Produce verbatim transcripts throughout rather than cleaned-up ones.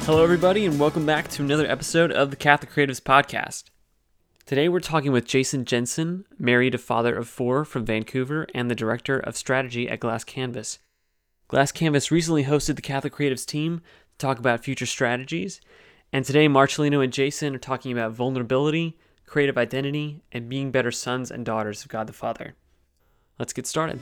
Hello, everybody, and welcome back to another episode of the Catholic Creatives Podcast. Today, we're talking with Jason Jensen, married a father of four from Vancouver, and the director of strategy at Glass Canvas. Glass Canvas recently hosted the Catholic Creatives team to talk about future strategies, and today, Marcelino and Jason are talking about vulnerability, creative identity, and being better sons and daughters of God the Father. Let's get started.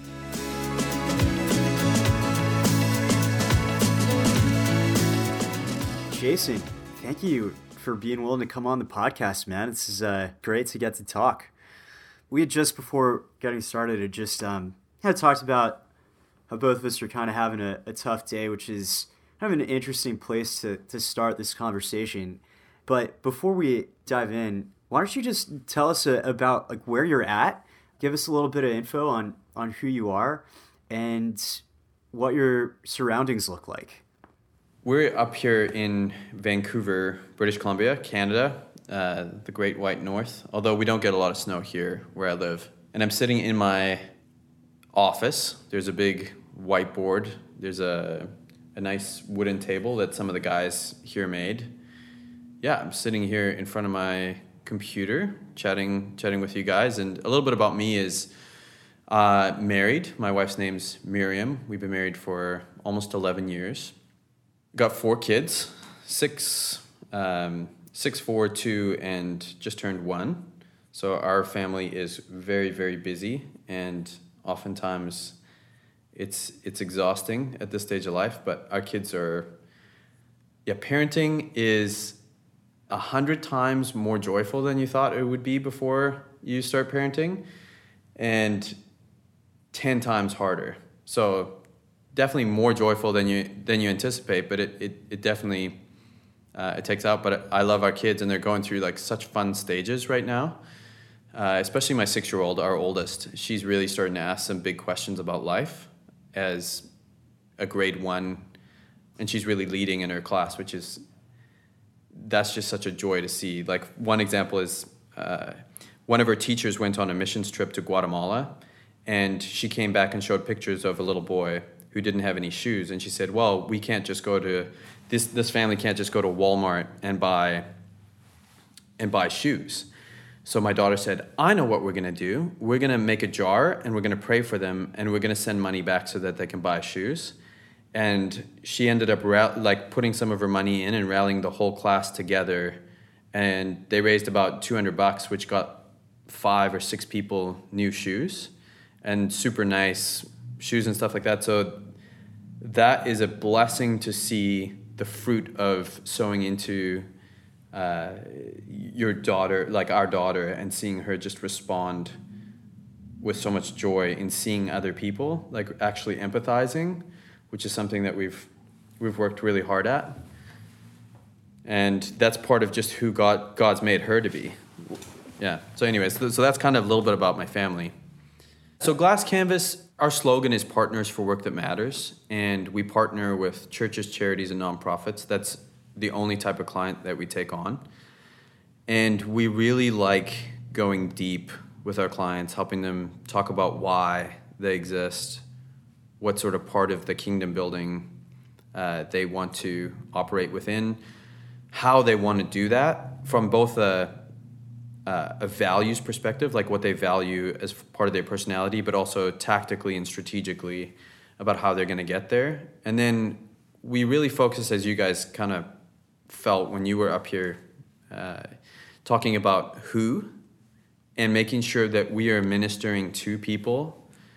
Jason, thank you for being willing to come on the podcast, man. This is uh, great to get to talk. We had just before getting started, had just um, had talked about how both of us are kind of having a, a tough day, which is kind of an interesting place to, to start this conversation. But before we dive in, why don't you just tell us a, about like where you're at? Give us a little bit of info on, on who you are and what your surroundings look like. We're up here in Vancouver, British Columbia, Canada, uh, the Great White North, although we don't get a lot of snow here where I live. And I'm sitting in my office. There's a big whiteboard. There's a, a nice wooden table that some of the guys here made. Yeah, I'm sitting here in front of my computer, chatting chatting with you guys. And a little bit about me is uh, married. My wife's name's Miriam. We've been married for almost eleven years. Got four kids, six, um, six, four, two, and just turned one. So our family is very, very busy, and oftentimes it's it's exhausting at this stage of life. But our kids are, yeah, parenting is a hundred times more joyful than you thought it would be before you start parenting, and ten times harder. So definitely more joyful than you than you anticipate, but it it, it definitely uh, it takes out. But I love our kids, and they're going through like such fun stages right now. Uh, especially my six-year-old, our oldest. She's really starting to ask some big questions about life as a grade one, and she's really leading in her class, which is that's just such a joy to see. Like one example is uh, one of her teachers went on a missions trip to Guatemala, and she came back and showed pictures of a little boy who didn't have any shoes, and she said, well, we can't just go to, this this family can't just go to Walmart and buy and buy shoes. So my daughter said, I know what we're gonna do. We're gonna make a jar, and we're gonna pray for them, and we're gonna send money back so that they can buy shoes. And she ended up ra- like putting some of her money in and rallying the whole class together, and they raised about two hundred bucks, which got five or six people new shoes, and super nice shoes and stuff like that. So that is a blessing to see the fruit of sowing into uh, your daughter, like our daughter, and seeing her just respond with so much joy in seeing other people, like actually empathizing, which is something that we've we've worked really hard at. And that's part of just who God God's made her to be. Yeah. So anyways, so that's kind of a little bit about my family. So Glass Canvas, our slogan is Partners for Work That Matters, and we partner with churches, charities, and nonprofits. That's the only type of client that we take on. And we really like going deep with our clients, helping them talk about why they exist, what sort of part of the kingdom building uh, they want to operate within, how they want to do that from both a Uh, a values perspective, like what they value as part of their personality, but also tactically and strategically about how they're going to get there. And then we really focus, as you guys kind of felt when you were up here, uh, talking about who and making sure that we are ministering to people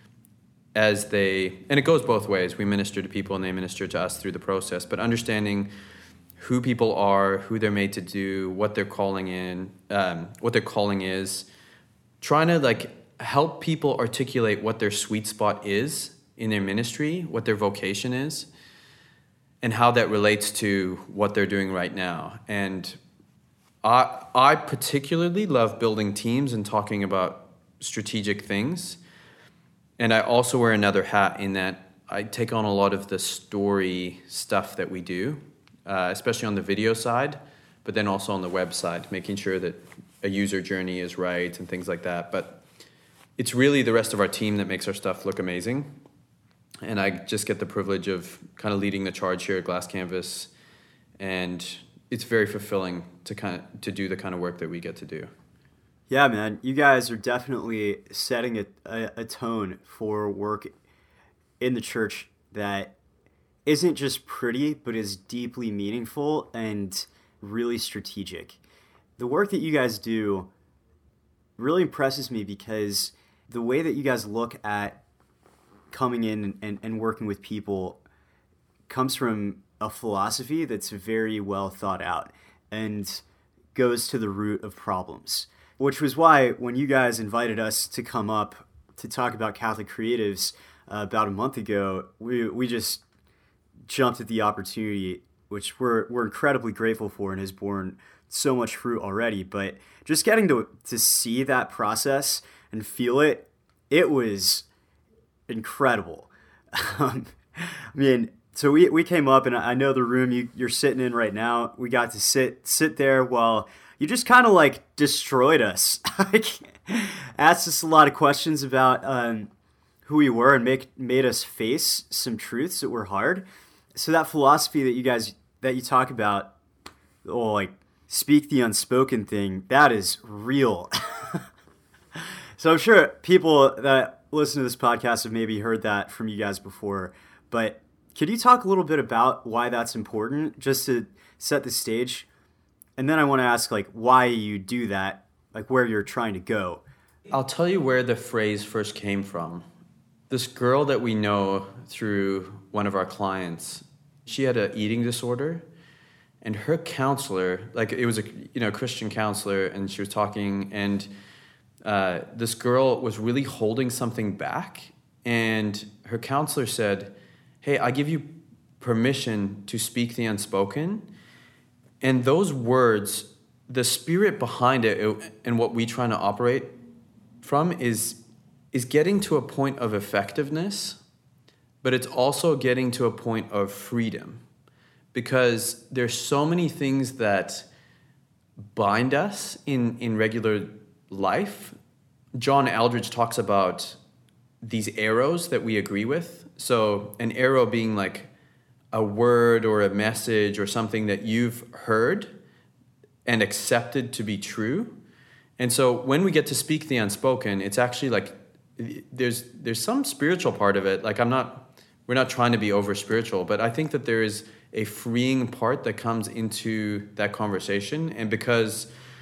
as they, and it goes both ways. We minister to people and they minister to us through the process, but understanding who people are, who they're made to do, what their calling in, um, what their calling is, trying to like help people articulate what their sweet spot is in their ministry, what their vocation is, and how that relates to what they're doing right now. And I I particularly love building teams and talking about strategic things. And I also wear another hat in that I take on a lot of the story stuff that we do. Uh, especially on the video side, but then also on the website, making sure that a user journey is right and things like that. But it's really the rest of our team that makes our stuff look amazing. And I just get the privilege of kind of leading the charge here at Glass Canvas and it's very fulfilling to kind of to do the kind of work that we get to do. Yeah, man, you guys are definitely setting a, a, a tone for work in the church that isn't just pretty, but is deeply meaningful and really strategic. The work that you guys do really impresses me because the way that you guys look at coming in and, and working with people comes from a philosophy that's very well thought out and goes to the root of problems, which was why when you guys invited us to come up to talk about Catholic Creatives uh, about a month ago, we we just jumped at the opportunity, which we're we're incredibly grateful for and has borne so much fruit already. But just getting to to see that process and feel it, it was incredible. Um, I mean, so we we came up, and I know the room you, you're sitting in right now. We got to sit sit there while you just kind of like destroyed us. Like, asked us a lot of questions about um, who we were and make made us face some truths that were hard. So that philosophy that you guys that you talk about, oh, like speak the unspoken thing, that is real. So I'm sure people that listen to this podcast have maybe heard that from you guys before, but could you talk a little bit about why that's important, just to set the stage? And then I want to ask, like, why you do that, like where you're trying to go. I'll tell you where the phrase first came from. This girl that we know through one of our clients, she had an eating disorder, and her counselor, like it was a you know Christian counselor, and she was talking, and uh, this girl was really holding something back, and her counselor said, "Hey, I give you permission to speak the unspoken." And those words, the spirit behind it, it and what we trying to operate from is is getting to a point of effectiveness, but it's also getting to a point of freedom, because there's so many things that bind us in, in regular life. John Eldredge talks about these arrows that we agree with. So an arrow being like a word or a message or something that you've heard and accepted to be true. And so when we get to speak the unspoken, it's actually like there's there's some spiritual part of it. Like I'm not, we're not trying to be over spiritual, but I think that there is a freeing part that comes into that conversation. And because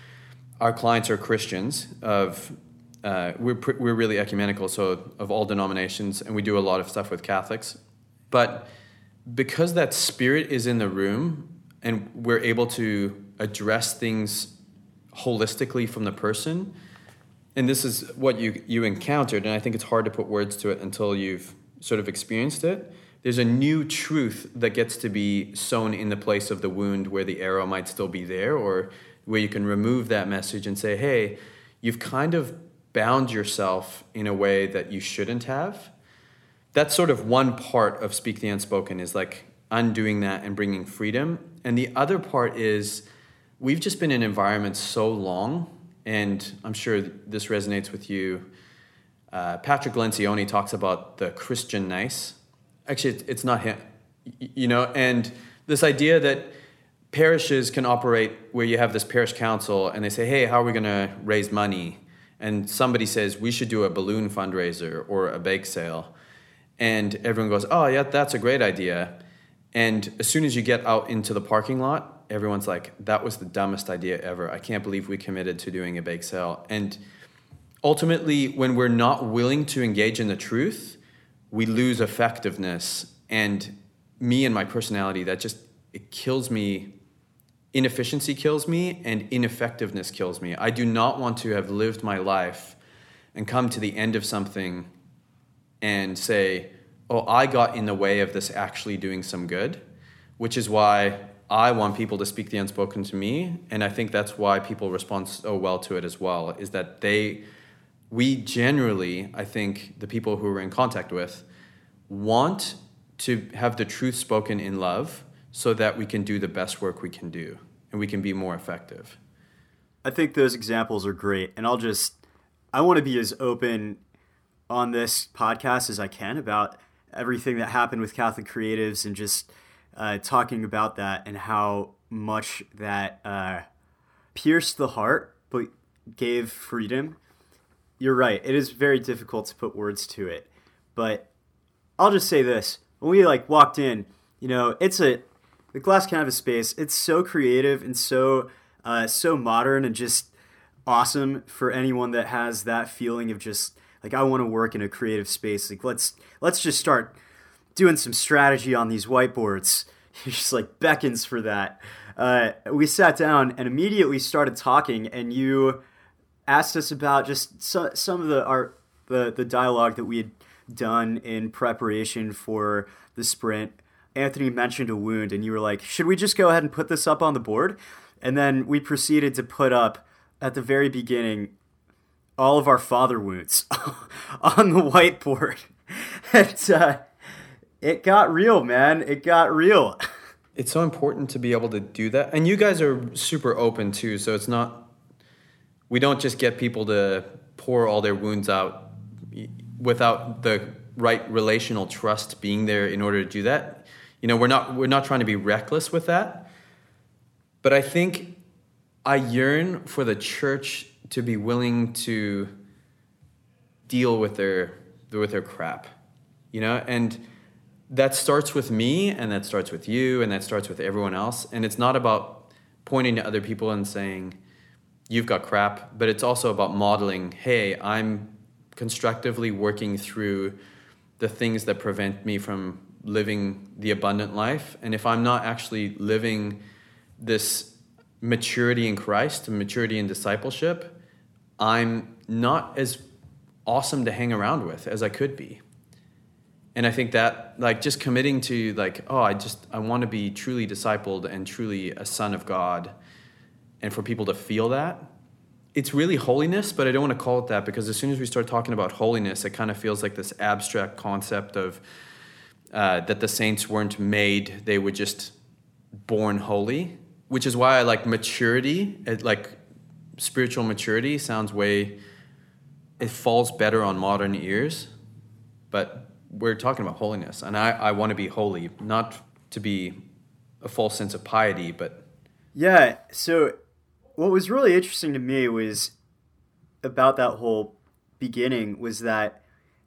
our clients are Christians, of uh, we're we're really ecumenical, so of all denominations, and we do a lot of stuff with Catholics. But because that spirit is in the room, and we're able to address things holistically from the person, and this is what you you encountered, and I think it's hard to put words to it until you've sort of experienced it. There's a new truth that gets to be sown in the place of the wound where the arrow might still be there, or where you can remove that message and say, hey, you've kind of bound yourself in a way that you shouldn't have. That's sort of one part of Speak the Unspoken, is like undoing that and bringing freedom. And the other part is we've just been in environments so long, and I'm sure this resonates with you. Uh, Patrick Lencioni talks about the Christian nice. Actually, it's not him, you know, and this idea that parishes can operate where you have this parish council and they say, hey, how are we going to raise money? And somebody says, we should do a balloon fundraiser or a bake sale. And everyone goes, oh, yeah, that's a great idea. And as soon as you get out into the parking lot, everyone's like, that was the dumbest idea ever. I can't believe we committed to doing a bake sale. And ultimately, when we're not willing to engage in the truth, we lose effectiveness. And me and my personality, that just, it kills me. Inefficiency kills me, and ineffectiveness kills me. I do not want to have lived my life and come to the end of something and say, oh, I got in the way of this actually doing some good, which is why I want people to speak the unspoken to me. And I think that's why people respond so well to it as well, is that they, we generally, I think the people who we're in contact with want to have the truth spoken in love so that we can do the best work we can do and we can be more effective. I think those examples are great. And I'll just, I want to be as open on this podcast as I can about everything that happened with Catholic Creatives, and just uh, talking about that and how much that uh, pierced the heart but gave freedom. You're right. It is very difficult to put words to it. But I'll just say this. When we like walked in, you know, it's a the Glass Canvas space. It's so creative and so uh, so modern and just awesome for anyone that has that feeling of just like, I want to work in a creative space. Like, let's let's just start doing some strategy on these whiteboards. He just like beckons for that. Uh, we sat down and immediately started talking, and you asked us about just so, some of the art, the the dialogue that we had done in preparation for the sprint. Anthony mentioned a wound, and you were like, should we just go ahead and put this up on the board? And then we proceeded to put up, at the very beginning, all of our father wounds on the whiteboard. And uh, it got real, man. It got real. It's so important to be able to do that. And you guys are super open too, so it's not, we don't just get people to pour all their wounds out without the right relational trust being there in order to do that. You know, we're not we're not trying to be reckless with that. But I think I yearn for the church to be willing to deal with their with their crap. You know, and that starts with me, and that starts with you, and that starts with everyone else. And it's not about pointing to other people and saying, you've got crap, but it's also about modeling, hey, I'm constructively working through the things that prevent me from living the abundant life. And if I'm not actually living this maturity in Christ, maturity in discipleship, I'm not as awesome to hang around with as I could be. And I think that, like, just committing to, like, oh, I just, I want to be truly discipled and truly a son of God, and for people to feel that, it's really holiness, but I don't want to call it that, because as soon as we start talking about holiness, it kind of feels like this abstract concept of uh, that the saints weren't made, they were just born holy, which is why I like maturity, it, like spiritual maturity sounds way, it falls better on modern ears, but we're talking about holiness, and I, I want to be holy, not to be a false sense of piety, but... Yeah, so what was really interesting to me was about that whole beginning was that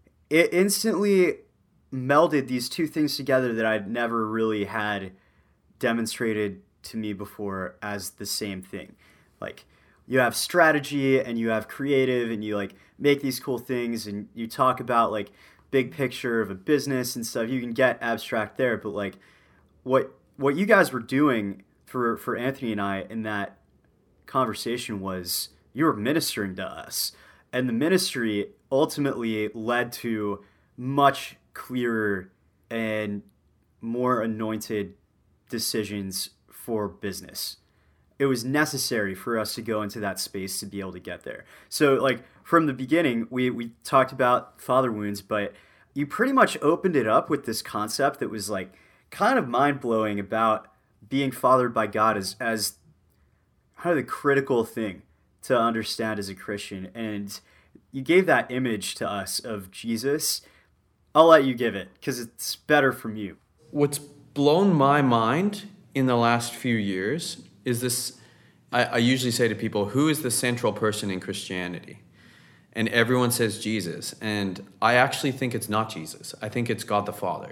it instantly melded these two things together that I'd never really had demonstrated to me before as the same thing. Like, you have strategy and you have creative and you like make these cool things and you talk about like big picture of a business and stuff. You can get abstract there, but like what what you guys were doing for for Anthony and I in that conversation was you were ministering to us, and the ministry ultimately led to much clearer and more anointed decisions for business. It was necessary for us to go into that space to be able to get there. So like from the beginning, we, we talked about father wounds, but you pretty much opened it up with this concept that was like kind of mind-blowing about being fathered by God as, as kind of the critical thing to understand as a Christian. And you gave that image to us of Jesus. I'll let you give it because it's better from you. What's blown my mind in the last few years is this, I, I usually say to people, who is the central person in Christianity? And everyone says Jesus. And I actually think it's not Jesus. I think it's God the Father.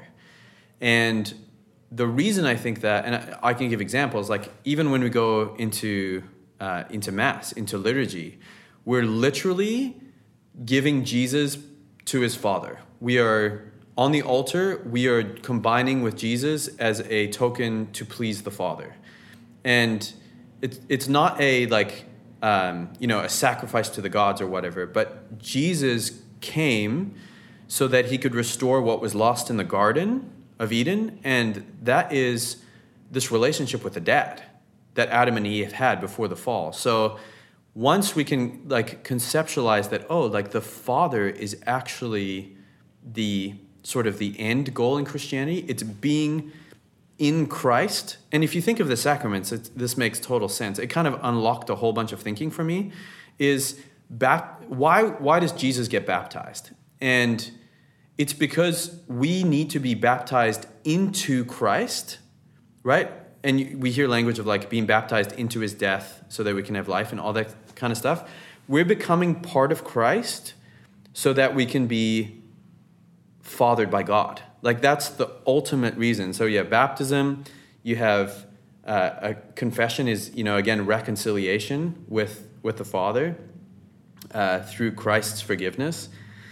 And the reason I think that, and I, I can give examples, like even when we go into uh, into Mass, into liturgy, we're literally giving Jesus to his Father. We are, on the altar, we are combining with Jesus as a token to please the Father. And it's it's not a like um, you know a sacrifice to the gods or whatever, but Jesus came so that he could restore what was lost in the Garden of Eden, and that is this relationship with the dad that Adam and Eve had before the fall. So once we can like conceptualize that, oh, like the Father is actually the sort of the end goal in Christianity, it's being in Christ. And if you think of the sacraments, it's, this makes total sense. It kind of unlocked a whole bunch of thinking for me. Is bap- why why does Jesus get baptized? And it's because we need to be baptized into Christ right? And you- we hear language of like being baptized into his death so that we can have life and all that kind of stuff. We're becoming part of Christ so that we can be fathered by God. Like that's the ultimate reason. So you have baptism, you have uh, a confession is, you know, again, reconciliation with, with the Father uh, through Christ's forgiveness.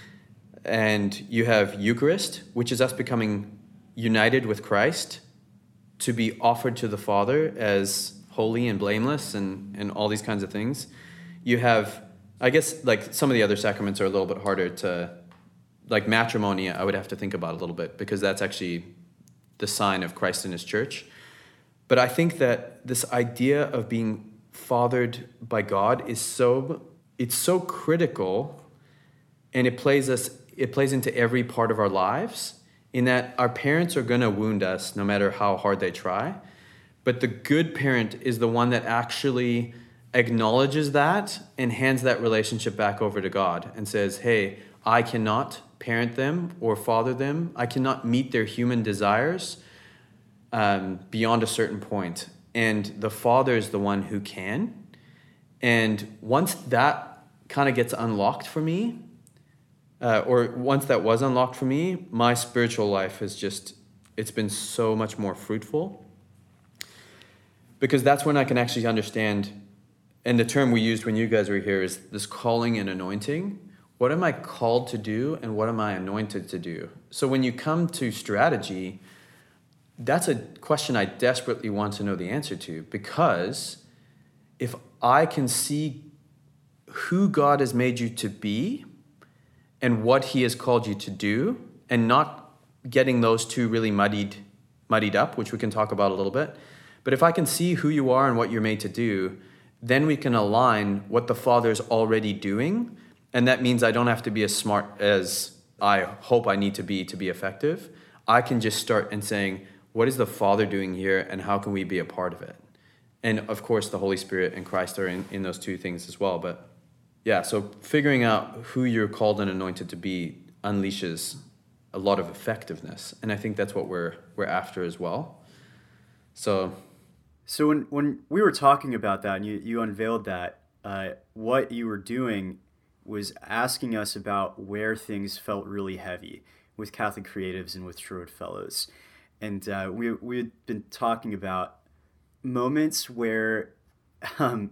And you have Eucharist, which is us becoming united with Christ to be offered to the Father as holy and blameless and, and all these kinds of things. You have, I guess, like some of the other sacraments are a little bit harder to, like matrimony, I would have to think about a little bit because that's actually the sign of Christ in his church. But I think that this idea of being fathered by God is so, it's so critical, and it plays us, it plays into every part of our lives, in that our parents are going to wound us no matter how hard they try. But the good parent is the one that actually acknowledges that and hands that relationship back over to God and says, hey, I cannot parent them or father them. I cannot meet their human desires um, beyond a certain point. And the Father is the one who can. And once that kind of gets unlocked for me, uh, or once that was unlocked for me, my spiritual life has just, it's been so much more fruitful. Because that's when I can actually understand, and the term we used when you guys were here is this calling and anointing. What am I called to do and what am I anointed to do? So when you come to strategy, that's a question I desperately want to know the answer to, because if I can see who God has made you to be and what he has called you to do, and not getting those two really muddied, muddied up, which we can talk about a little bit, but if I can see who you are and what you're made to do, then we can align what the Father's already doing. And that means I don't have to be as smart as I hope I need to be to be effective. I can just start and saying, what is the Father doing here and how can we be a part of it? And of course, the Holy Spirit and Christ are in, in those two things as well. But yeah, so figuring out who you're called and anointed to be unleashes a lot of effectiveness. And I think that's what we're we're after as well. So So when, when we were talking about that and you, you unveiled that, uh, what you were doing was asking us about where things felt really heavy with Catholic Creatives and with Sherwood Fellows. And uh, we, we had been talking about moments where um,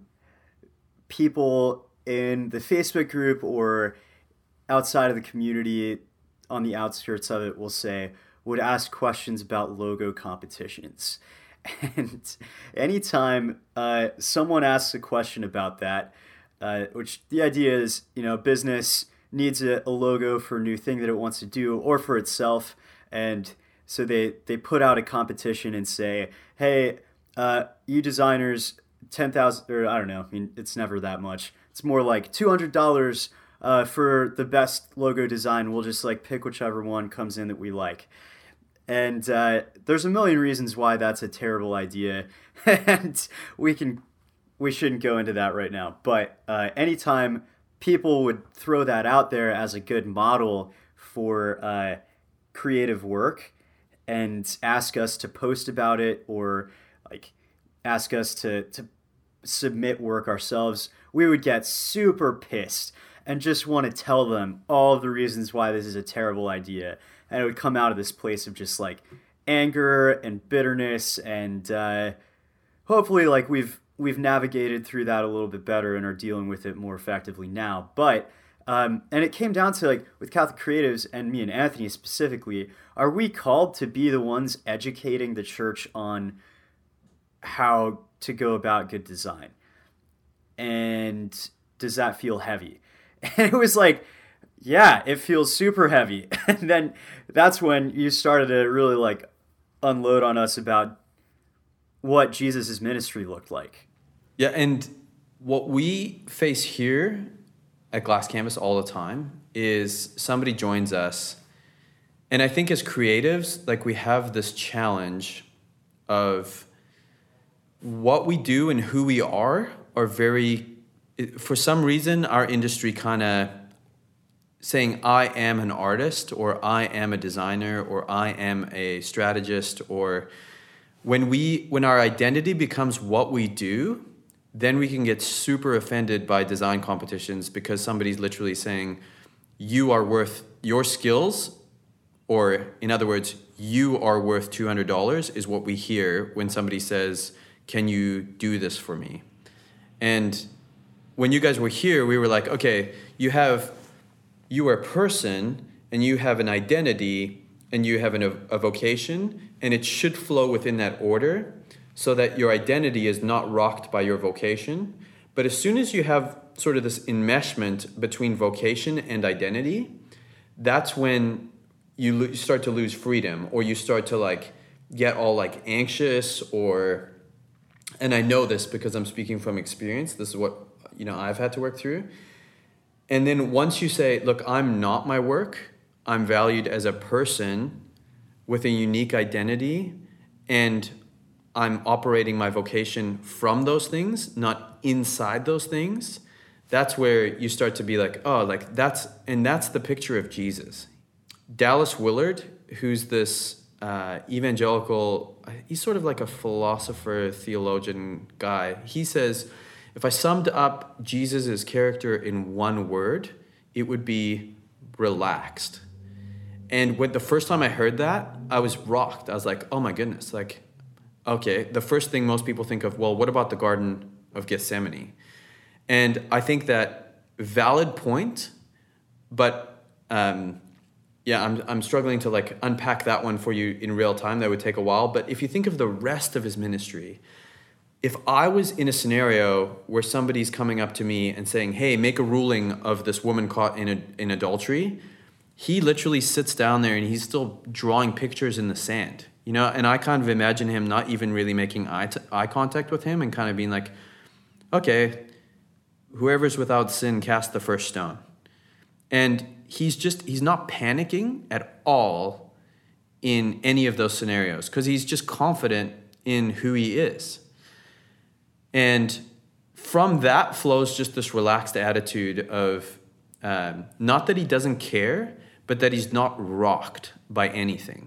people in the Facebook group or outside of the community on the outskirts of it will say, would ask questions about logo competitions. And anytime uh, someone asks a question about that, uh, which the idea is, you know, business needs a, a logo for a new thing that it wants to do or for itself. And so they, they put out a competition and say, hey, uh, you designers, ten thousand dollars, or I don't know, I mean, it's never that much. It's more like two hundred dollars uh, for the best logo design. We'll just like pick whichever one comes in that we like. And uh, there's a million reasons why that's a terrible idea, and we can we shouldn't go into that right now. But uh, anytime people would throw that out there as a good model for uh, creative work and ask us to post about it or like ask us to to submit work ourselves, we would get super pissed and just want to tell them all of the reasons why this is a terrible idea. And it would come out of this place of just like anger and bitterness, and uh, hopefully like we've we've navigated through that a little bit better and are dealing with it more effectively now. But um, and it came down to like with Catholic Creatives and me and Anthony specifically, are we called to be the ones educating the church on how to go about good design? And does that feel heavy? And it was like, yeah, it feels super heavy. And then that's when you started to really like unload on us about what Jesus' ministry looked like. Yeah, and what we face here at Glass Canvas all the time is somebody joins us, and I think as creatives, like we have this challenge of what we do and who we are are very, for some reason, our industry kind of saying, I am an artist, or I am a designer, or I am a strategist, or when we when our identity becomes what we do, then we can get super offended by design competitions because somebody's literally saying, you are worth your skills, or in other words, you are worth two hundred dollars is what we hear when somebody says, can you do this for me? And when you guys were here, we were like, okay, you have, you are a person and you have an identity and you have an, a vocation, and it should flow within that order so that your identity is not rocked by your vocation. But as soon as you have sort of this enmeshment between vocation and identity, that's when you lo- start to lose freedom, or you start to like get all like anxious, or, and I know this because I'm speaking from experience. This is what, you know, I've had to work through. And then once you say, look, I'm not my work, I'm valued as a person with a unique identity, and I'm operating my vocation from those things, not inside those things. That's where you start to be like, oh, like that's, and that's the picture of Jesus. Dallas Willard, who's this uh, evangelical, he's sort of like a philosopher, theologian guy. He says, if I summed up Jesus' character in one word, it would be relaxed. And when the first time I heard that, I was rocked. I was like, oh my goodness, like, okay, the first thing most people think of, well, what about the Garden of Gethsemane? And I think that valid point, but um, yeah, I'm I'm struggling to like unpack that one for you in real time. That would take a while. But if you think of the rest of his ministry, if I was in a scenario where somebody's coming up to me and saying, hey, make a ruling of this woman caught in a, in adultery, he literally sits down there and he's still drawing pictures in the sand, you know? And I kind of imagine him not even really making eye, t- eye contact with him and kind of being like, okay, whoever's without sin, cast the first stone. And he's just, he's not panicking at all in any of those scenarios because he's just confident in who he is. And from that flows just this relaxed attitude of um, not that he doesn't care, but that he's not rocked by anything.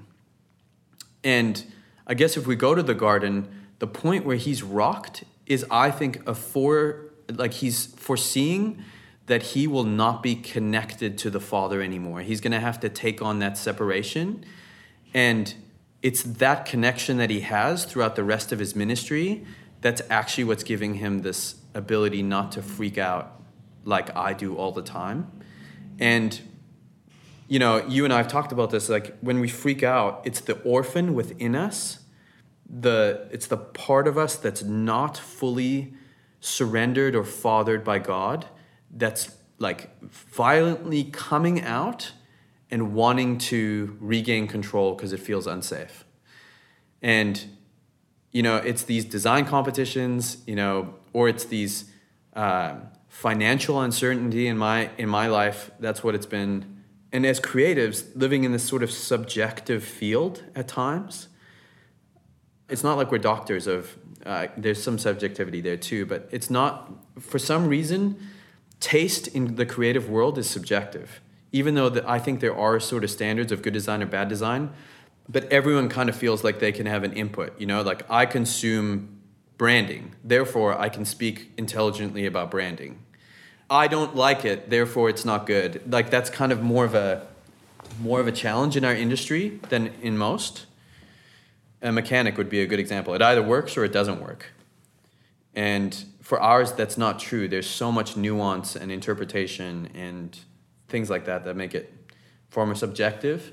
And I guess if we go to the garden, the point where he's rocked is, I think, a for like he's foreseeing that he will not be connected to the Father anymore. He's going to have to take on that separation. And it's that connection that he has throughout the rest of his ministry that's actually what's giving him this ability not to freak out like I do all the time. And, you know, you and I have talked about this, like when we freak out, it's the orphan within us. The it's the part of us that's not fully surrendered or fathered by God, that's like violently coming out and wanting to regain control because it feels unsafe. And, you know, it's these design competitions, you know, or it's these uh, financial uncertainty in my in my life. That's what it's been. And as creatives, living in this sort of subjective field at times, it's not like we're doctors of, uh, there's some subjectivity there too, but it's not, for some reason, taste in the creative world is subjective. Even though the, I think there are sort of standards of good design or bad design, but everyone kind of feels like they can have an input, you know, like I consume branding, therefore I can speak intelligently about branding. I don't like it, therefore it's not good. Like that's kind of more of a more of a challenge in our industry than in most. A mechanic would be a good example. It either works or it doesn't work. And for ours, that's not true. There's so much nuance and interpretation and things like that that make it far more subjective.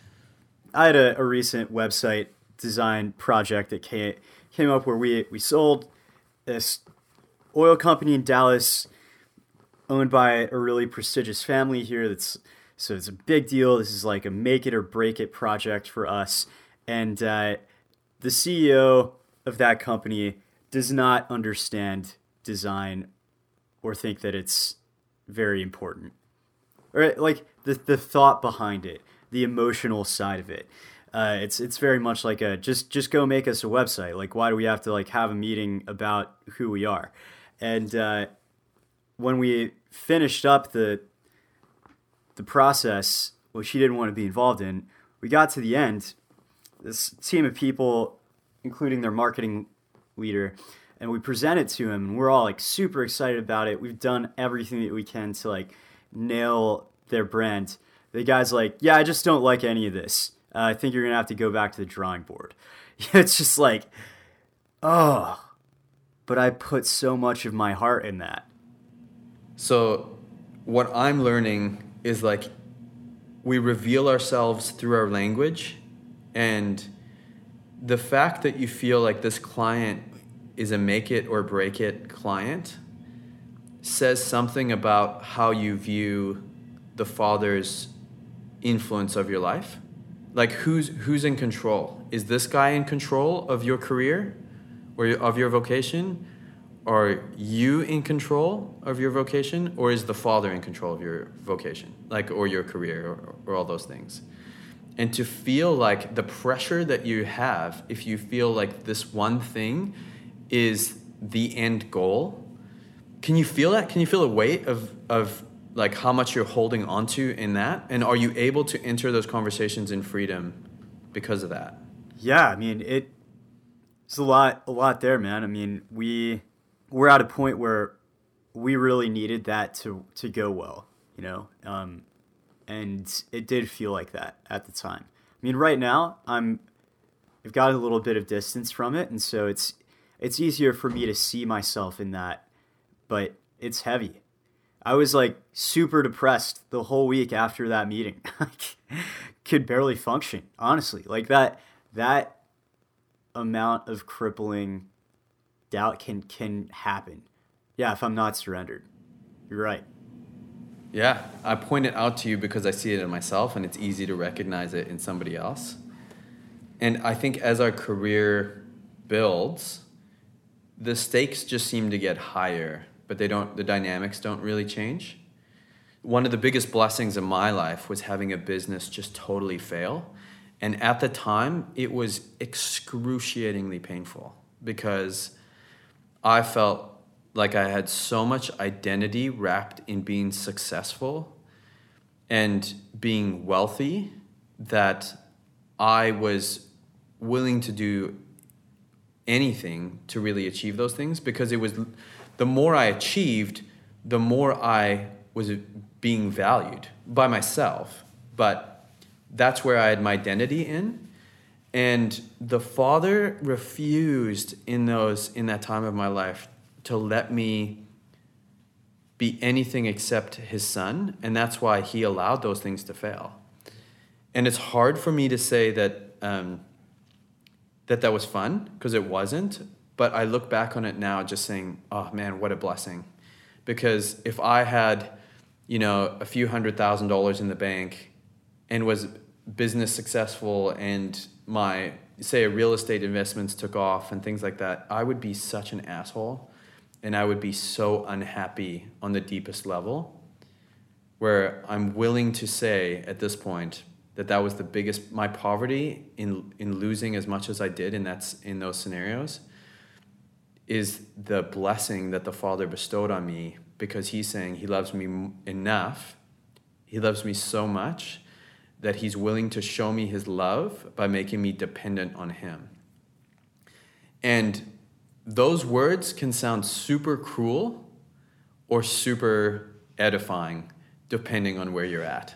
I had a, a recent website design project that came, came up where we we sold this oil company in Dallas owned by a really prestigious family here. That's so it's a big deal. This is like a make it or break it project for us. And uh, the C E O of that company does not understand design or think that it's very important. Or like the the thought behind it, the emotional side of it. Uh, it's it's very much like a just just go make us a website. Like why do we have to like have a meeting about who we are? And uh, when we finished up the the process, which he didn't want to be involved in, we got to the end. This team of people including their marketing leader, and we present it to him, and we're all like super excited about it. We've done everything that we can to like nail their brand. The guy's like, yeah, I just don't like any of this. Uh, I think you're going to have to go back to the drawing board. It's just like, oh, but I put so much of my heart in that. So what I'm learning is like we reveal ourselves through our language, and the fact that you feel like this client is a make it or break it client says something about how you view the Father's influence of your life. Like who's who's in control? Is this guy in control of your career or of your vocation? Are you in control of your vocation, or is the Father in control of your vocation, like, or your career, or, or all those things? And to feel like the pressure that you have, if you feel like this one thing is the end goal, can you feel that? Can you feel the weight of of like how much you're holding onto in that? And are you able to enter those conversations in freedom because of that? Yeah, I mean, it, it's a lot, a lot there, man. I mean, we, we're at a point where we really needed that to, to go well, you know? Um, and it did feel like that at the time. I mean, right now I'm, I've got a little bit of distance from it. And so it's, it's easier for me to see myself in that, but it's heavy. I was like super depressed the whole week after that meeting. I could barely function, honestly. Like that, that amount of crippling doubt can, can happen. Yeah. If I'm not surrendered, you're right. Yeah. I point it out to you because I see it in myself, and it's easy to recognize it in somebody else. And I think as our career builds, the stakes just seem to get higher, but they don't, the dynamics don't really change. One of the biggest blessings in my life was having a business just totally fail. And at the time, it was excruciatingly painful because I felt like I had so much identity wrapped in being successful and being wealthy that I was willing to do anything to really achieve those things, because it was the more I achieved, the more I was being valued by myself. But that's where I had my identity in. And the Father refused in those in that time of my life to let me be anything except his Son. And that's why he allowed those things to fail. And it's hard for me to say that um, that that was fun, because it wasn't. But I look back on it now just saying, oh man, what a blessing. Because if I had, you know, a few hundred thousand dollars in the bank and was business successful and my, say, real estate investments took off and things like that, I would be such an asshole, and I would be so unhappy on the deepest level, where I'm willing to say at this point that that was the biggest, my poverty in in losing as much as I did in that's in those scenarios is the blessing that the Father bestowed on me, because he's saying he loves me enough, he loves me so much that he's willing to show me his love by making me dependent on him. And those words can sound super cruel or super edifying, depending on where you're at.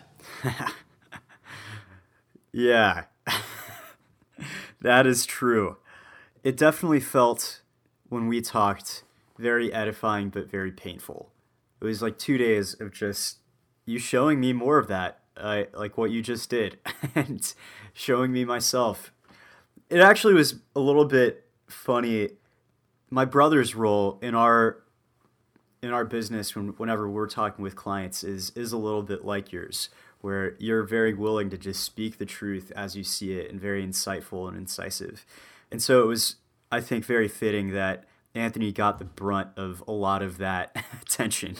Yeah, that is true. It definitely felt, when we talked, very edifying but very painful. It was like two days of just you showing me more of that, uh, like what you just did, and showing me myself. It actually was a little bit funny. My brother's role in our in our business, when, whenever we're talking with clients, is is a little bit like yours, where you're very willing to just speak the truth as you see it, and very insightful and incisive. And so it was, I think, very fitting that Anthony got the brunt of a lot of that tension.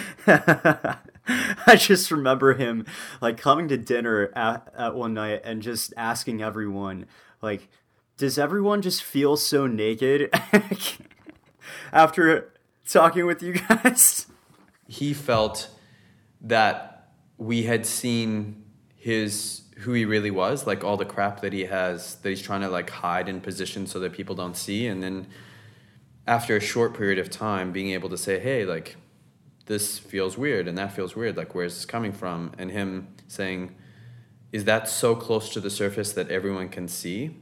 I just remember him like coming to dinner at, at one night and just asking everyone, like, does everyone just feel so naked after talking with you guys? He felt that we had seen his who he really was, like all the crap that he has, that he's trying to like hide in position so that people don't see. And then after a short period of time, being able to say, hey, like, this feels weird and that feels weird. Like, where's this coming from? And him saying, is that so close to the surface that everyone can see?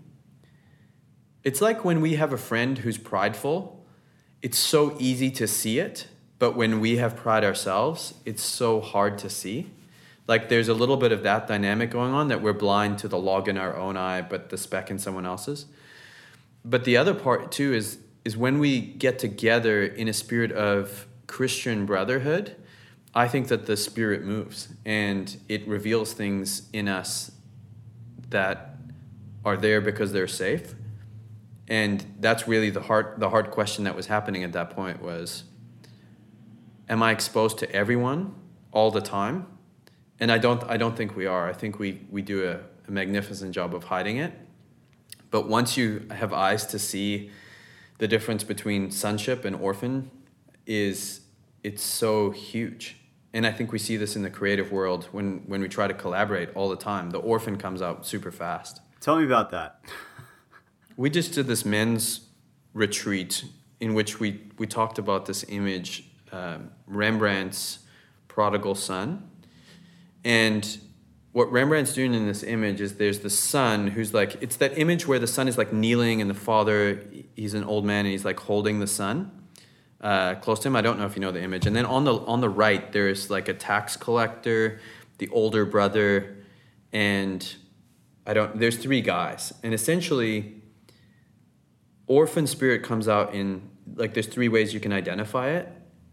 It's like when we have a friend who's prideful, it's so easy to see it. But when we have pride ourselves, it's so hard to see. Like there's a little bit of that dynamic going on, that we're blind to the log in our own eye, but the speck in someone else's. But the other part too is, is when we get together in a spirit of Christian brotherhood, I think that the Spirit moves and it reveals things in us that are there because they're safe. And that's really the hard, the hard question that was happening at that point was, am I exposed to everyone all the time? And I don't I don't think we are. I think we, we do a, a magnificent job of hiding it. But once you have eyes to see the difference between sonship and orphan, is it's so huge. And I think we see this in the creative world when, when we try to collaborate all the time. The orphan comes out super fast. Tell me about that. We just did this men's retreat in which we, we talked about this image, um, Rembrandt's prodigal son. And what Rembrandt's doing in this image is there's the son who's like, it's that image where the son is like kneeling and the father, he's an old man and he's like holding the son uh, close to him. I don't know if you know the image. And then on the on the right, there's like a tax collector, the older brother, and I don't, there's three guys. And essentially, orphan spirit comes out in, like there's three ways you can identify it.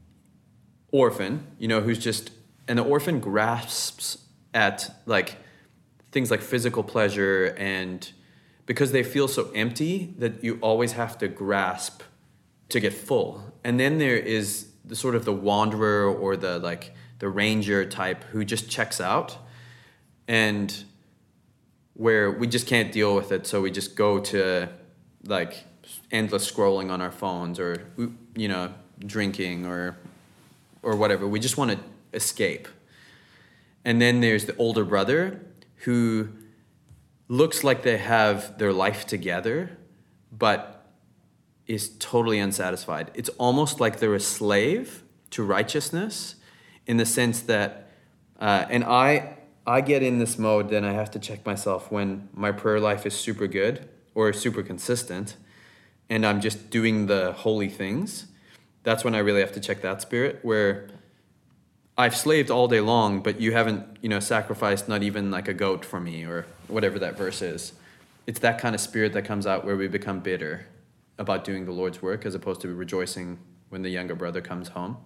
Orphan, you know, who's just, and the orphan grasps at like things like physical pleasure, and because they feel so empty that you always have to grasp to get full. And then there is the sort of the wanderer or the like the ranger type who just checks out, and where we just can't deal with it, so we just go to like endless scrolling on our phones, or you know, drinking or or whatever. We just want to escape. And then there's the older brother who looks like they have their life together, but is totally unsatisfied. It's almost like they're a slave to righteousness, in the sense that, uh, and I I get in this mode, then I have to check myself when my prayer life is super good or super consistent, and I'm just doing the holy things. That's when I really have to check that spirit, where I've slaved all day long, but you haven't, you know, sacrificed not even like a goat for me, or whatever that verse is. It's that kind of spirit that comes out where we become bitter about doing the Lord's work, as opposed to rejoicing when the younger brother comes home.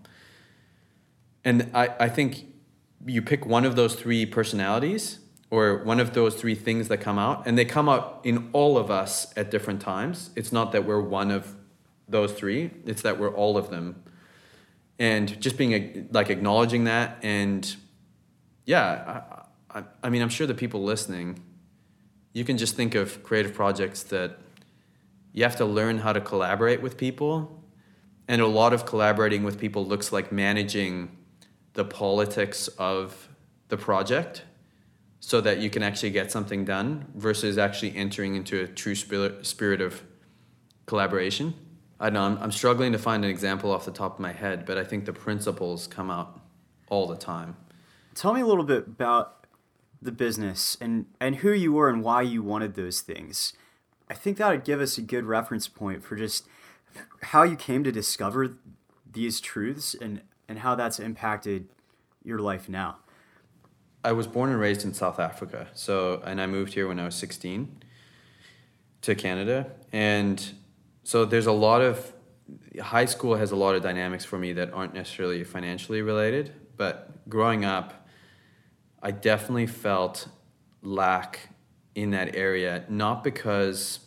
And I, I think you pick one of those three personalities, or one of those three things that come out, and they come out in all of us at different times. It's not that we're one of those three, it's that we're all of them. And just being like acknowledging that, and yeah, I, I, I mean, I'm sure the people listening, you can just think of creative projects that you have to learn how to collaborate with people. And a lot of collaborating with people looks like managing the politics of the project so that you can actually get something done, versus actually entering into a true spirit, spirit of collaboration. I don't know, I'm, I'm struggling to find an example off the top of my head, but I think the principles come out all the time. Tell me a little bit about the business and, and who you were and why you wanted those things. I think that would give us a good reference point for just how you came to discover these truths, and, and how that's impacted your life now. I was born and raised in South Africa, so and I moved here when I was sixteen to Canada, and so there's a lot of, high school has a lot of dynamics for me that aren't necessarily financially related, but growing up, I definitely felt lack in that area, not because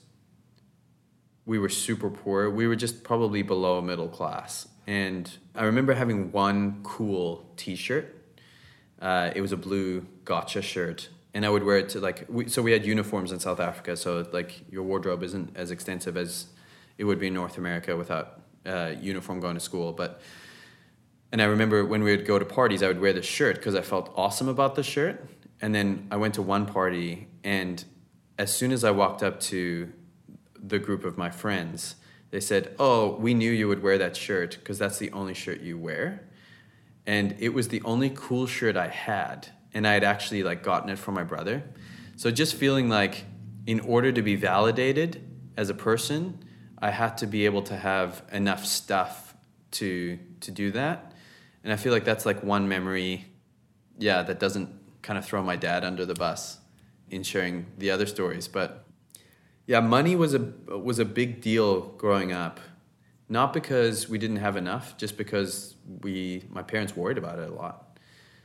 we were super poor, we were just probably below middle class. And I remember having one cool t-shirt. Uh, it was a blue gotcha shirt, and I would wear it to like, we, so we had uniforms in South Africa, so like your wardrobe isn't as extensive as it would be in North America without uh, uniform going to school. But, and I remember when we would go to parties, I would wear this shirt because I felt awesome about the shirt. and then I went to one party, and as soon as I walked up to the group of my friends, they said, "Oh, we knew you would wear that shirt because that's the only shirt you wear." And it was the only cool shirt I had, and I had actually like gotten it from my brother. So just feeling like in order to be validated as a person, I had to be able to have enough stuff to to do that. And I feel like that's like one memory, yeah, that doesn't kind of throw my dad under the bus in sharing the other stories. But yeah, money was a was a big deal growing up. Not because we didn't have enough, just because we my parents worried about it a lot.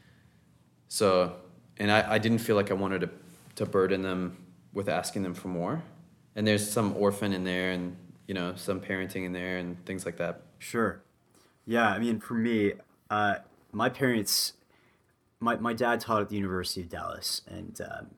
So, and I, I didn't feel like I wanted to to burden them with asking them for more. And there's some orphan in there, and you know, some parenting in there and things like that. Sure. Yeah, I mean, for me, uh, my parents, my, my dad taught at the University of Dallas, and um,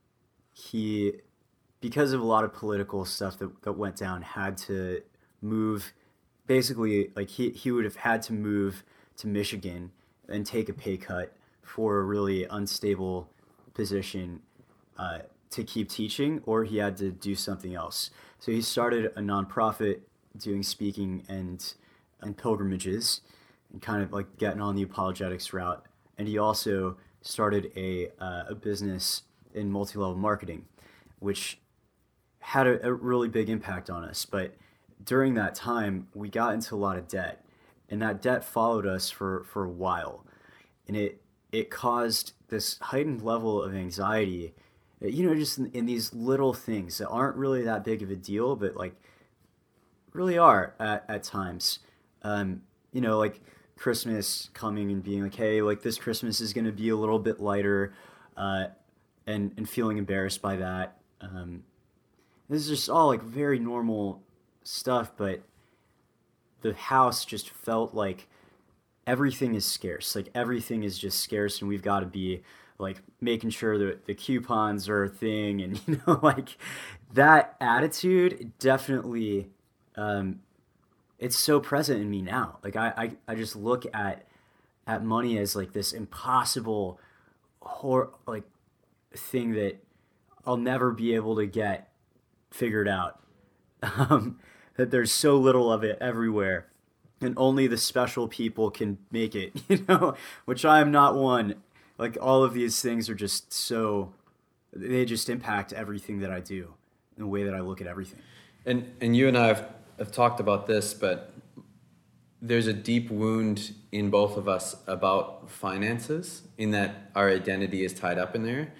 he, because of a lot of political stuff that, that went down, had to move, basically, like he, he would have had to move to Michigan and take a pay cut for a really unstable position uh, to keep teaching, or he had to do something else. So he started a nonprofit doing speaking and and pilgrimages and kind of like getting on the apologetics route. And he also started a uh, a business in multi-level marketing, which had a, a really big impact on us. But during that time, we got into a lot of debt, and that debt followed us for, for a while. And it it caused this heightened level of anxiety, you know, just in, in these little things that aren't really that big of a deal, but like really are at, at times. Um, you know, like Christmas coming and being like, hey, like this Christmas is going to be a little bit lighter, uh, and, and feeling embarrassed by that. Um, this is just all like very normal stuff, but the house just felt like everything is scarce. Like everything is just scarce, and we've got to be like making sure that the coupons are a thing, and you know, like that attitude definitely, um, it's so present in me now. Like I, I, I just look at at money as like this impossible hor- like thing that I'll never be able to get figured out. Um, that there's so little of it everywhere, and only the special people can make it, you know, which I am not one. Like all of these things are just so, they just impact everything that I do, and the way that I look at everything. And and you and I have, have talked about this, but there's a deep wound in both of us about finances, in that our identity is tied up in there.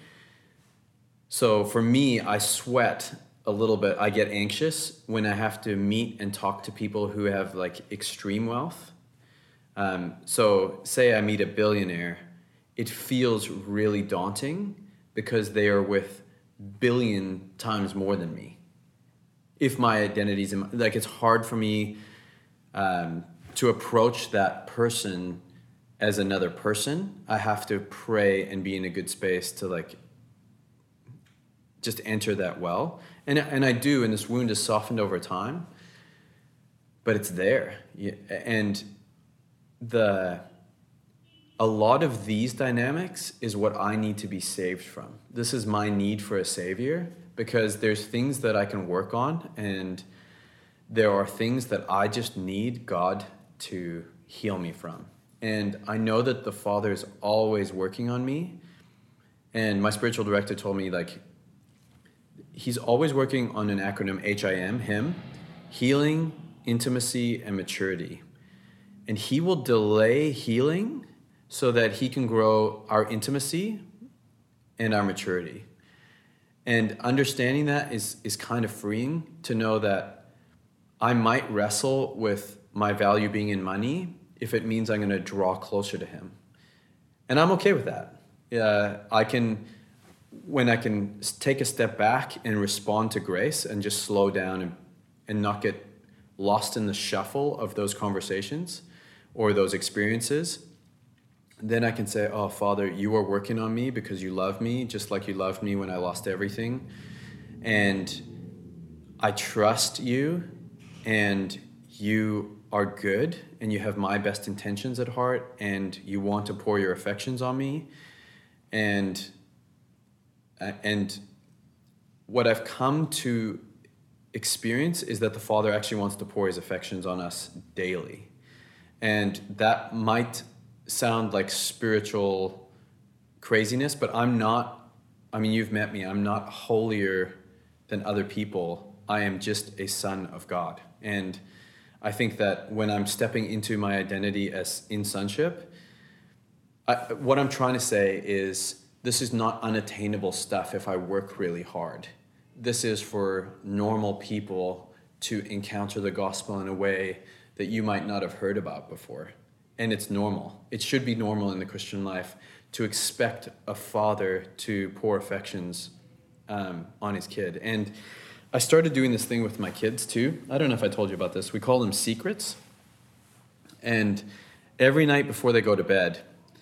So for me, I sweat a little bit. I get anxious when I have to meet and talk to people who have like extreme wealth. Um, so say I meet a billionaire, it feels really daunting because they are with billion times more than me. If my identity's in, like, it's hard for me um, to approach that person as another person. I have to pray and be in a good space to like just enter that well. And, and I do, and this wound is softened over time, but it's there. And the a lot of these dynamics is what I need to be saved from. This is my need for a savior, because there's things that I can work on, and there are things that I just need God to heal me from. And I know that the Father is always working on me. And my spiritual director told me, like, he's always working on an acronym, H I M, him, healing, intimacy, and maturity. And he will delay healing so that he can grow our intimacy and our maturity. And understanding that is, is kind of freeing, to know that I might wrestle with my value being in money if it means I'm going to draw closer to him. And I'm okay with that. Uh, I can, when I can take a step back and respond to grace and just slow down and, and not get lost in the shuffle of those conversations or those experiences, then I can say, oh, Father, you are working on me because you love me just like you loved me when I lost everything. And I trust you, and you are good, and you have my best intentions at heart, and you want to pour your affections on me. And Uh, and what I've come to experience is that the Father actually wants to pour his affections on us daily. And that might sound like spiritual craziness, but I'm not, I mean, you've met me, I'm not holier than other people. I am just a son of God. And I think that when I'm stepping into my identity as in sonship, I, what I'm trying to say is this is not unattainable stuff if I work really hard. This is for normal people to encounter the gospel in a way that you might not have heard about before. And it's normal. It should be normal in the Christian life to expect a father to pour affections um, on his kid. And I started doing this thing with my kids too. I don't know if I told you about this. We call them secrets. And every night before they go to bed,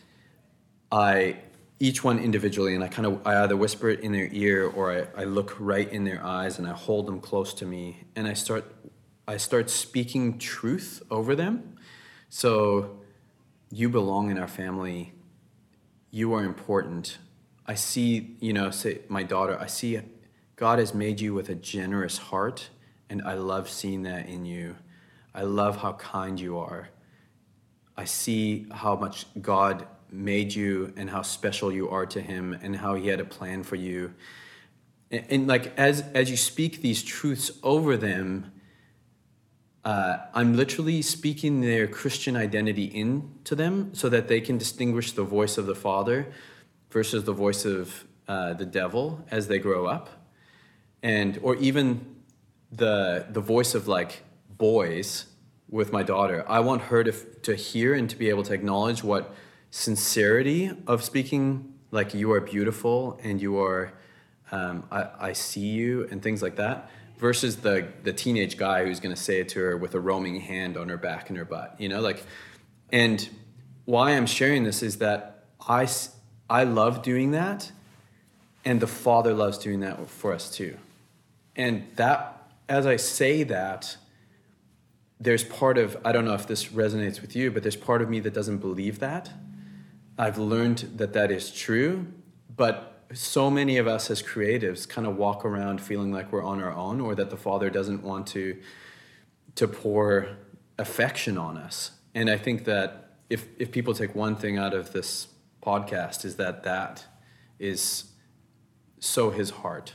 I, each one individually, and I kind of, I either whisper it in their ear or I, I look right in their eyes and I hold them close to me and I start, I start speaking truth over them. So you belong in our family. You are important. I see, you know, say my daughter, I see God has made you with a generous heart, and I love seeing that in you. I love how kind you are. I see how much God made you and how special you are to him and how he had a plan for you. And, and like, as, as you speak these truths over them, uh, I'm literally speaking their Christian identity into them so that they can distinguish the voice of the Father versus the voice of uh, the devil as they grow up. And or even the the voice of like boys with my daughter. I want her to to hear and to be able to acknowledge what sincerity of speaking, like you are beautiful and you are, um, I, I see you and things like that, versus the the teenage guy who's going to say it to her with a roaming hand on her back and her butt, you know, like. And why I'm sharing this is that I I love doing that, and the Father loves doing that for us too. And that, as I say that, there's part of, I don't know if this resonates with you, but there's part of me that doesn't believe that. I've learned that that is true, but so many of us as creatives kind of walk around feeling like we're on our own, or that the Father doesn't want to, to pour affection on us. And I think that if, if people take one thing out of this podcast, is that that is so his heart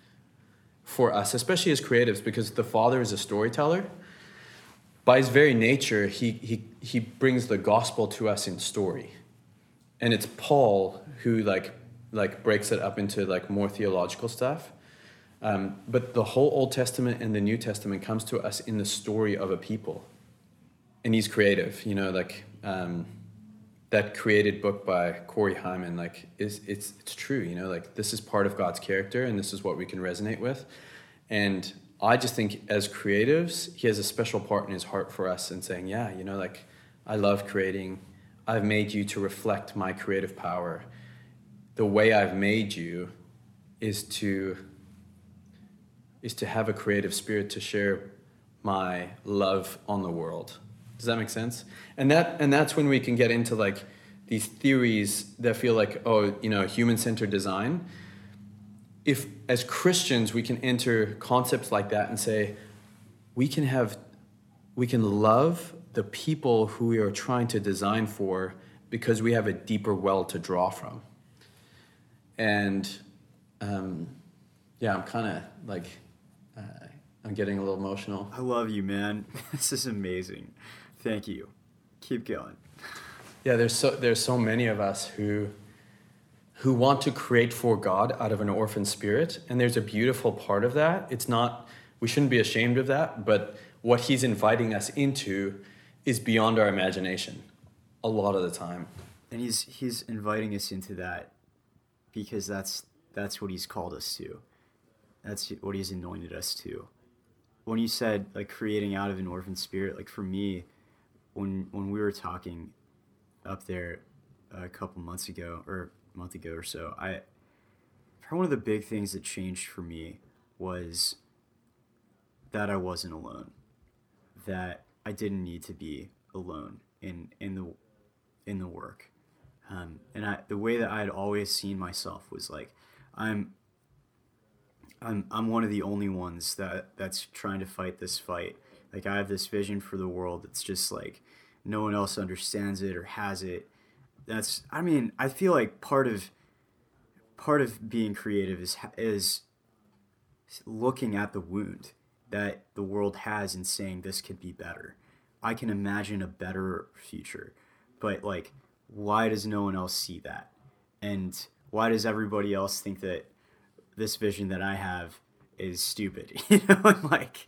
for us, especially as creatives, because the Father is a storyteller. By his very nature, he he he brings the gospel to us in story. And it's Paul who like like breaks it up into like more theological stuff. Um, but the whole Old Testament and the New Testament comes to us in the story of a people. And he's creative, you know, like um, that created book by Corey Hyman, like is it's it's true, you know, like this is part of God's character and this is what we can resonate with. And I just think as creatives, he has a special part in his heart for us and saying, yeah, you know, like I love creating. I've made you to reflect my creative power. The way I've made you is to is to have a creative spirit to share my love on the world. Does that make sense? And that and that's when we can get into like these theories that feel like, oh, you know, human-centered design. If as Christians we can enter concepts like that and say, we can have, we can love the people who we are trying to design for because we have a deeper well to draw from. And um, yeah, I'm kind of like, uh, I'm getting a little emotional. I love you, man. This is amazing. Thank you. Keep going. Yeah, there's so there's so many of us who who want to create for God out of an orphan spirit, and there's a beautiful part of that. It's not, we shouldn't be ashamed of that, but what he's inviting us into is beyond our imagination a lot of the time. And he's he's inviting us into that because that's that's what he's called us to. That's what he's anointed us to. When you said like creating out of an orphan spirit, like for me, when when we were talking up there a couple months ago or a month ago or so, I one of the big things that changed for me was that I wasn't alone, that I didn't need to be alone in in the in the work, um, and I, the way that I had always seen myself was like I'm I'm I'm one of the only ones that that's trying to fight this fight. Like I have this vision for the world. It's just like no one else understands it or has it. That's I mean, I feel like part of part of being creative is is looking at the wound that the world has and saying this could be better. I can imagine a better future. But like why does no one else see that? And why does everybody else think that this vision that I have is stupid? You know, and like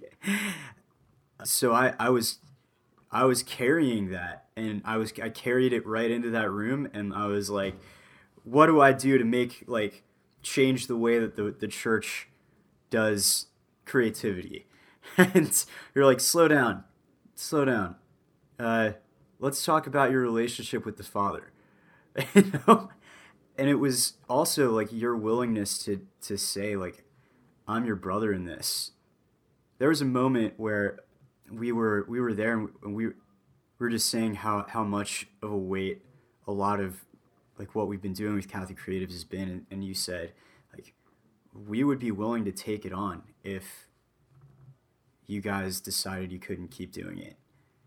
so I, I was I was carrying that, and I was I carried it right into that room, and I was like, what do I do to make like change the way that the, the church does creativity? And you're like, slow down, slow down. Uh, let's talk about your relationship with the Father. You know? And it was also like your willingness to to say like, I'm your brother in this. There was a moment where we were we were there and we, we were just saying how, how much of a weight a lot of like what we've been doing with Catholic Creatives has been, and, and you said like we would be willing to take it on if you guys decided you couldn't keep doing it.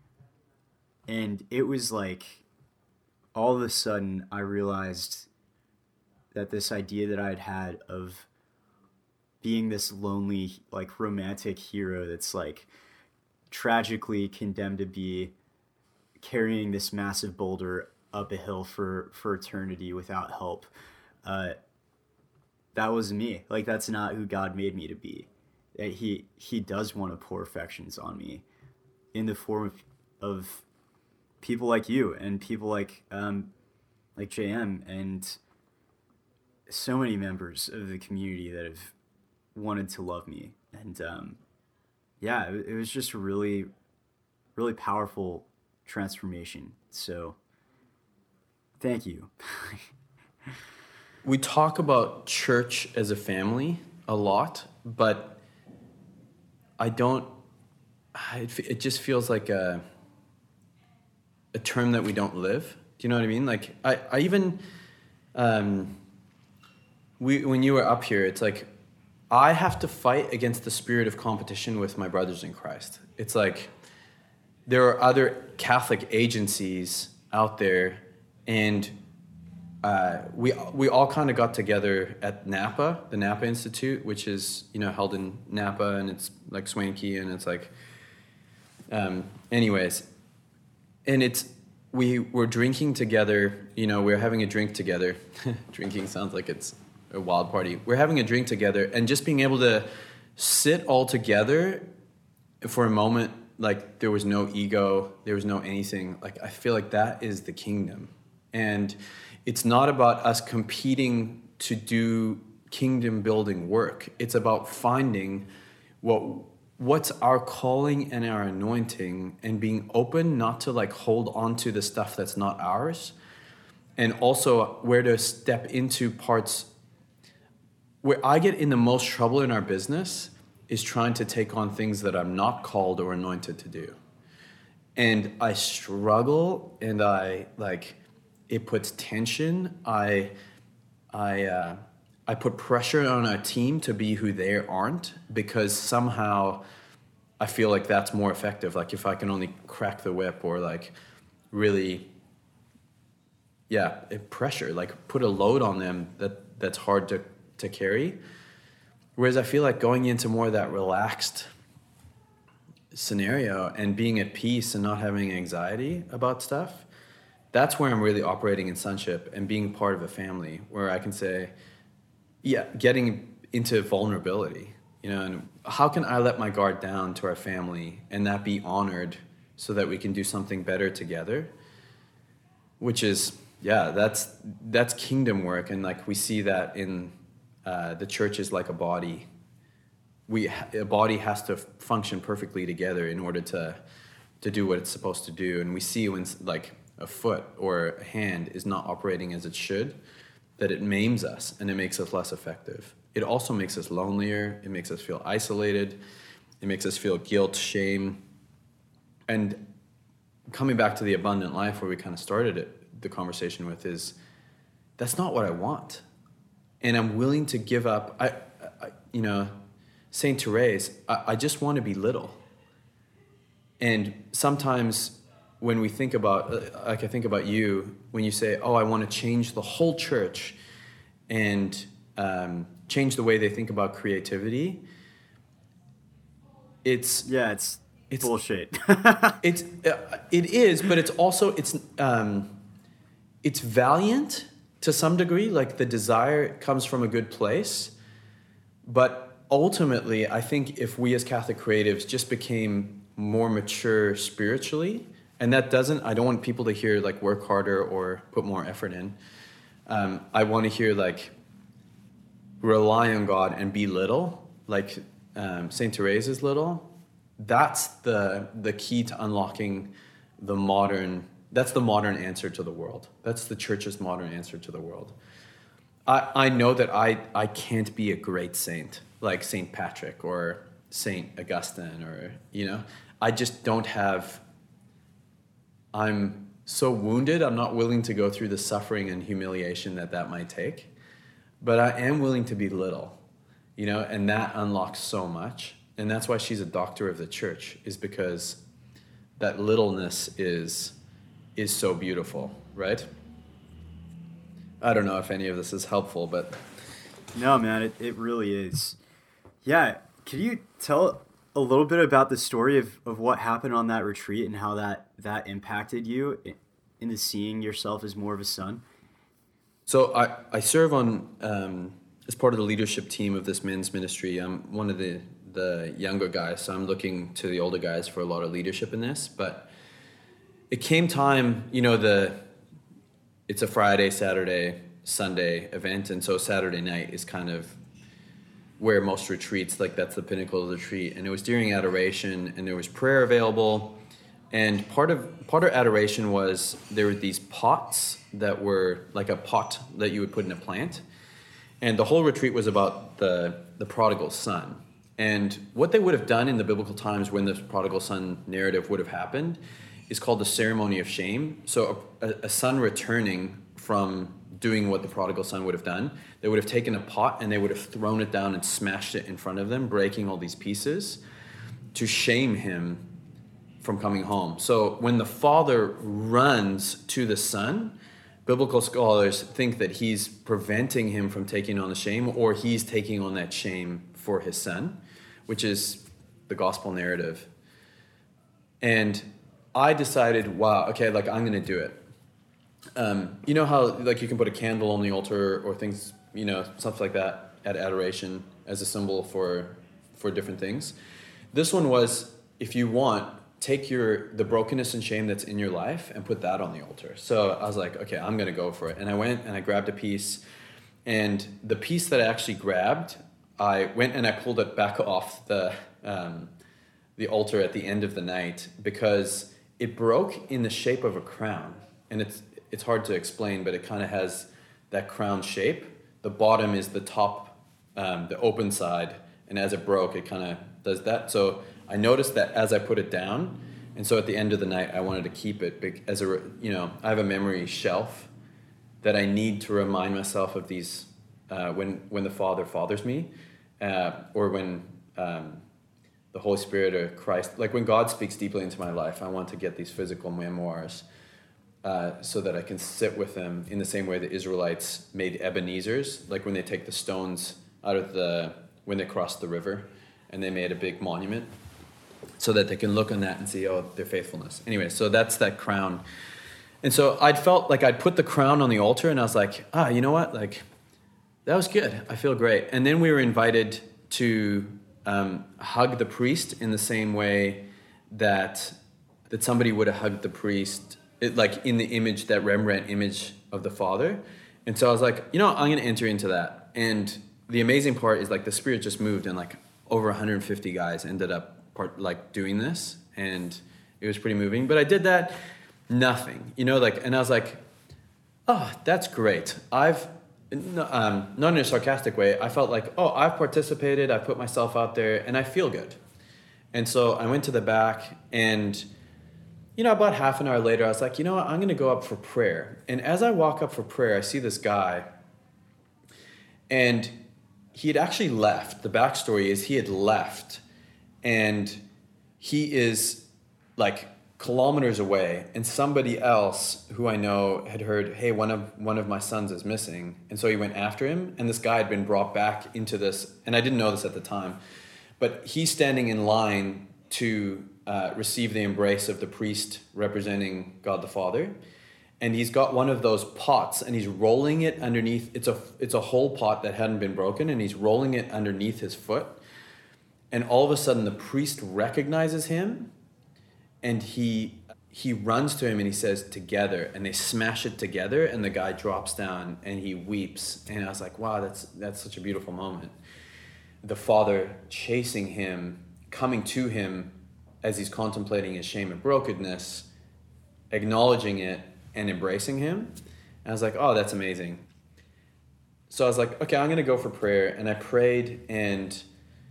And it was like all of a sudden I realized that this idea that I'd had of being this lonely, like romantic hero that's like tragically condemned to be carrying this massive boulder up a hill for, for eternity without help. Uh, that was me. Like, that's not who God made me to be. He, he does want to pour affections on me in the form of, of people like you and people like, um, like J M and so many members of the community that have wanted to love me. And, um, yeah, it, it was just a really, really powerful transformation. So thank you. We talk about church as a family a lot, but I don't, it just feels like a, a term that we don't live. Do you know what I mean? Like I, I even, um, we, when you were up here, it's like, I have to fight against the spirit of competition with my brothers in Christ. It's like there are other Catholic agencies out there, and uh, we we all kind of got together at Napa, the Napa Institute, which is you know held in Napa, and it's like swanky, and it's like, um, anyways, and it's we were drinking together. You know, we we're having a drink together. Drinking sounds like it's a wild party. We're having a drink together, and just being able to sit all together for a moment, like there was no ego, there was no anything. Like I feel like that is the kingdom, and it's not about us competing to do kingdom building work. It's about finding what what's our calling and our anointing, and being open not to like hold on to the stuff that's not ours, and also where to step into parts. Where I get in the most trouble in our business is trying to take on things that I'm not called or anointed to do. And I struggle, and I like, it puts tension. I, I, uh, I put pressure on our team to be who they aren't, because somehow I feel like that's more effective. Like if I can only crack the whip or like really, yeah, pressure, like put a load on them that that's hard to to carry. Whereas I feel like going into more of that relaxed scenario and being at peace and not having anxiety about stuff, that's where I'm really operating in sonship and being part of a family, where I can say, yeah, getting into vulnerability, you know, and how can I let my guard down to our family and that be honored so that we can do something better together, which is, yeah, that's that's kingdom work. And like we see that in Uh, the church is like a body. We a body has to function perfectly together in order to to do what it's supposed to do. And we see when like a foot or a hand is not operating as it should, that it maims us and it makes us less effective. It also makes us lonelier. It makes us feel isolated. It makes us feel guilt, shame. And coming back to the abundant life where we kind of started it, the conversation with is, that's not what I want. and I'm willing to give up. I, I you know, Saint Therese, I, I just want to be little. And sometimes when we think about, like I think about you, when you say, oh, I want to change the whole church and um, change the way they think about creativity, it's... Yeah, it's, it's bullshit. it's, uh, it is, but it's also, it's, um, it's valiant to some degree, like the desire comes from a good place. But ultimately, I think if we as Catholic creatives just became more mature spiritually, and that doesn't, I don't want people to hear like work harder or put more effort in. Um, I want to hear like rely on God and be little, like um, Saint Therese is little. That's the the key to unlocking the modern, that's the modern answer to the world. That's the church's modern answer to the world. I, I know that I, I can't be a great saint like Saint Patrick or Saint Augustine or, you know, I just don't have, I'm so wounded, I'm not willing to go through the suffering and humiliation that that might take, but I am willing to be little, you know, and that unlocks so much. And that's why she's a doctor of the church, is because that littleness is, is so beautiful, right? I don't know if any of this is helpful, but... No, man, it, it really is. Yeah, can you tell a little bit about the story of, of what happened on that retreat and how that, that impacted you into seeing yourself as more of a son? So I, I serve on, um, as part of the leadership team of this men's ministry. I'm one of the, the younger guys, so I'm looking to the older guys for a lot of leadership in this. But it came time, you know, the it's a Friday, Saturday, Sunday event, and so Saturday night is kind of where most retreats, like that's the pinnacle of the retreat. And it was during adoration, and there was prayer available. And part of part of adoration was there were these pots that were like a pot that you would put in a plant. And the whole retreat was about the, the prodigal son. And what they would have done in the biblical times when the prodigal son narrative would have happened is called the ceremony of shame. So a, a son returning from doing what the prodigal son would have done, they would have taken a pot and they would have thrown it down and smashed it in front of them, breaking all these pieces to shame him from coming home. So when the father runs to the son, biblical scholars think that he's preventing him from taking on the shame, or he's taking on that shame for his son, which is the gospel narrative. And I decided, wow, okay, like I'm going to do it. Um, you know how like you can put a candle on the altar or things, you know, stuff like that at adoration as a symbol for for different things. This one was, if you want, take your the brokenness and shame that's in your life and put that on the altar. So I was like, okay, I'm going to go for it. And I went and I grabbed a piece, and the piece that I actually grabbed, I went and I pulled it back off the um, the altar at the end of the night because it broke in the shape of a crown. And it's it's hard to explain, but it kind of has that crown shape. The bottom is the top, um, the open side, and as it broke, it kind of does that. So I noticed that as I put it down, and so at the end of the night, I wanted to keep it as a, you know, I have a memory shelf that I need to remind myself of these uh, when when the Father fathers me, uh, or when um, the Holy Spirit or Christ, like when God speaks deeply into my life, I want to get these physical memoirs uh, so that I can sit with them in the same way the Israelites made Ebenezer's, like when they take the stones out of the, when they crossed the river, and they made a big monument so that they can look on that and see, oh, their faithfulness. Anyway, so that's that crown. And so I'd felt like I'd put the crown on the altar, and I was like, ah, you know what? Like, that was good. I feel great. And then we were invited to um, hug the priest in the same way that that somebody would have hugged the priest, it, like in the image, that Rembrandt image of the Father. And so I was like, you know, I'm going to enter into that. And the amazing part is like the Spirit just moved, and like over one hundred fifty guys ended up part, like doing this, and it was pretty moving. But I did that, nothing, you know, like, and I was like, oh, that's great. I've, um, not in a sarcastic way, I felt like, oh, I've participated, I've put myself out there, and I feel good. And so I went to the back, and, you know, about half an hour later, I was like, you know what, I'm going to go up for prayer. And as I walk up for prayer, I see this guy, And he had actually left. The backstory is he had left, and he is like kilometers away, and somebody else who I know had heard, hey, one of one of my sons is missing. And so he went after him, and this guy had been brought back into this, and I didn't know this at the time, but he's standing in line to uh, receive the embrace of the priest representing God the Father. And he's got one of those pots, and he's rolling it underneath. It's a it's a whole pot that hadn't been broken, and he's rolling it underneath his foot. And all of a sudden, the priest recognizes him, and he he runs to him and he says, "Together," and they smash it together, and the guy drops down and he weeps. And I was like, "Wow, that's that's such a beautiful moment." The father chasing him, coming to him as he's contemplating his shame and brokenness, acknowledging it, and embracing him. And I was like, oh, that's amazing. So I was like, okay, I'm going to go for prayer. And I prayed, and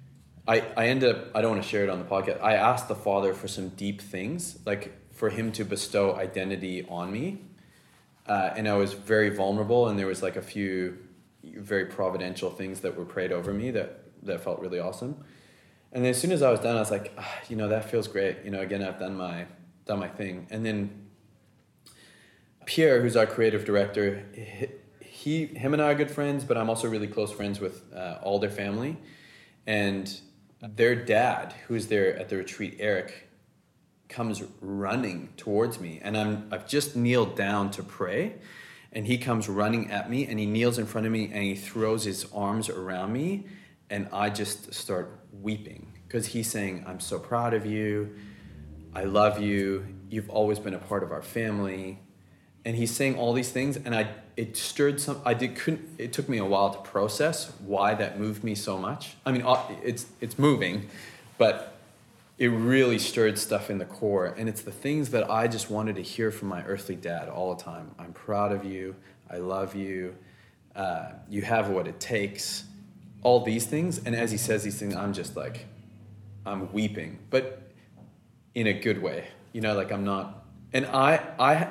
I I ended up, I don't want to share it on the podcast. I asked the Father for some deep things, like for him to bestow identity on me. Uh, and I was very vulnerable, and there was like a few very providential things that were prayed over me that, that felt really awesome. And then as soon as I was done, I was like, ah, you know, that feels great. You know, again, I've done my done my thing. And then Pierre, who's our creative director, he, him and I are good friends, but I'm also really close friends with uh, all their family. And their dad, who's there at the retreat, Eric, comes running towards me. And I'm, I've just kneeled down to pray. And he comes running at me, and he kneels in front of me, and he throws his arms around me. And I just start weeping because he's saying, I'm so proud of you. I love you. You've always been a part of our family. And he's saying all these things, and I it stirred some. I did couldn't. It took me a while to process why that moved me so much. I mean, it's it's moving, but it really stirred stuff in the core. And it's the things that I just wanted to hear from my earthly dad all the time. I'm proud of you. I love you. Uh, you have what it takes. All these things. And as he says these things, I'm just like, I'm weeping, but in a good way. You know, like I'm not. And I I.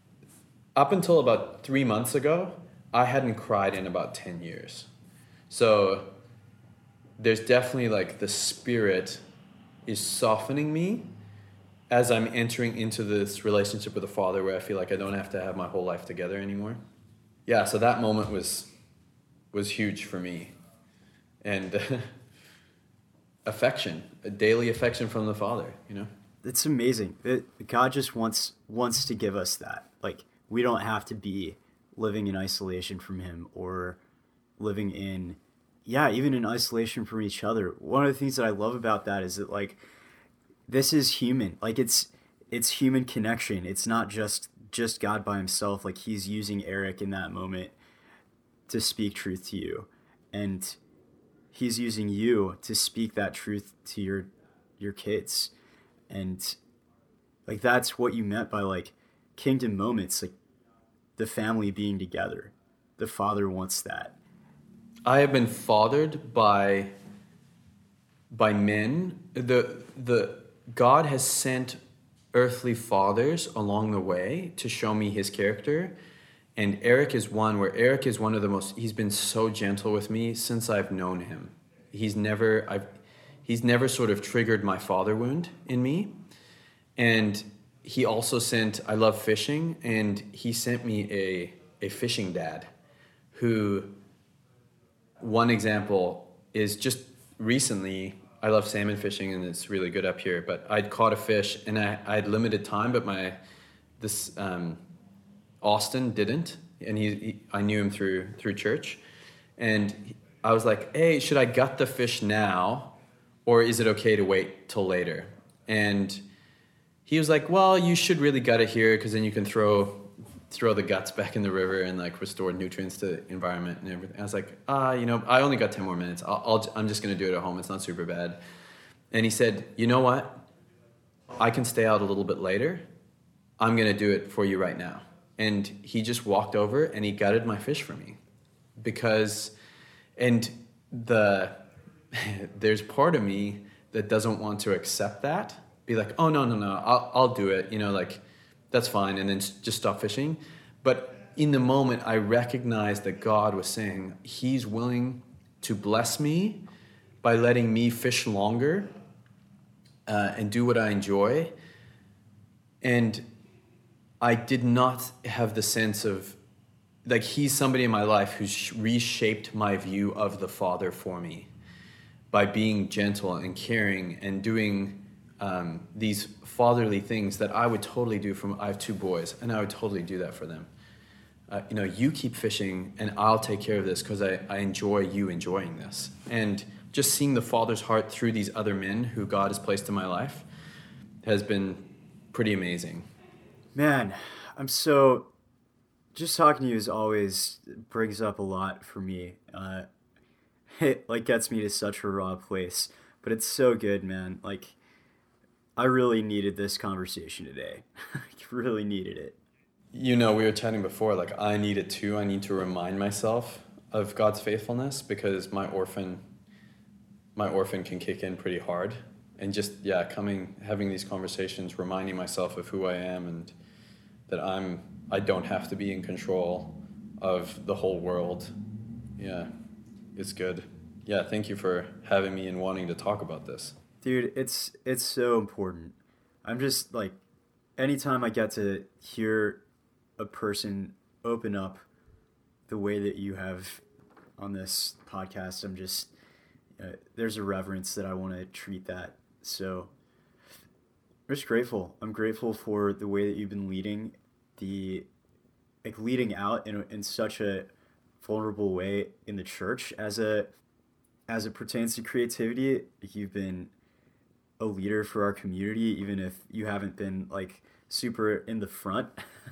Up until about three months ago, I hadn't cried in about ten years. So there's definitely like the Spirit is softening me as I'm entering into this relationship with the Father where I feel like I don't have to have my whole life together anymore. Yeah, so that moment was was huge for me. And uh, affection, a daily affection from the Father, you know? It's amazing. It, God just wants wants to give us that. Like, we don't have to be living in isolation from him or living in, yeah, even in isolation from each other. One of the things that I love about that is that, like, this is human. Like, it's it's human connection. It's not just just God by himself. Like, he's using Eric in that moment to speak truth to you. And he's using you to speak that truth to your your kids. And, like, that's what you meant by, like, kingdom moments, like the family being together. The Father wants that. I have been fathered by by men. The the God has sent earthly fathers along the way to show me his character. And Eric is one where Eric is one of the most, he's been so gentle with me since I've known him. He's never I've he's never sort of triggered my father wound in me. And he also sent, I love fishing, and he sent me a, a fishing dad who, one example is just recently, I love salmon fishing and it's really good up here, but I'd caught a fish and I, I had limited time, but my, this, um, Austin didn't, and he, he I knew him through, through church, and I was like, hey, should I gut the fish now, or is it okay to wait till later? And he was like, well, you should really gut it here because then you can throw throw the guts back in the river and like restore nutrients to the environment and everything. I was like, ah, you know, I only got ten more minutes. I'll, I'll I'm just going to do it at home. It's not super bad. And he said, you know what? I can stay out a little bit later. I'm going to do it for you right now. And he just walked over and he gutted my fish for me because, and the, there's part of me that doesn't want to accept that. Be like, oh, no, no, no, I'll, I'll do it. You know, like, that's fine. And then just stop fishing. But in the moment, I recognized that God was saying he's willing to bless me by letting me fish longer uh, and do what I enjoy. And I did not have the sense of, like, he's somebody in my life who's reshaped my view of the Father for me by being gentle and caring and doing um, these fatherly things that I would totally do from, I have two boys, and I would totally do that for them. Uh, you know, you keep fishing and I'll take care of this because I, I enjoy you enjoying this. And just seeing the Father's heart through these other men who God has placed in my life has been pretty amazing. Man, I'm so, just talking to you as always brings up a lot for me. Uh, it like gets me to such a raw place, but it's so good, man. Like, I really needed this conversation today. I really needed it. You know, we were chatting before, like, I need it too. I need to remind myself of God's faithfulness because my orphan, my orphan can kick in pretty hard. And just, yeah, coming, having these conversations, reminding myself of who I am and that I'm, I don't have to be in control of the whole world. Yeah, it's good. Yeah, thank you for having me and wanting to talk about this. Dude, it's, it's so important. I'm just, like, anytime I get to hear a person open up the way that you have on this podcast, I'm just, uh, there's a reverence that I want to treat that. So I'm just grateful. I'm grateful for the way that you've been leading the, like leading out in, in such a vulnerable way in the church as a, as it pertains to creativity. You've been a leader for our community, even if you haven't been like super in the front.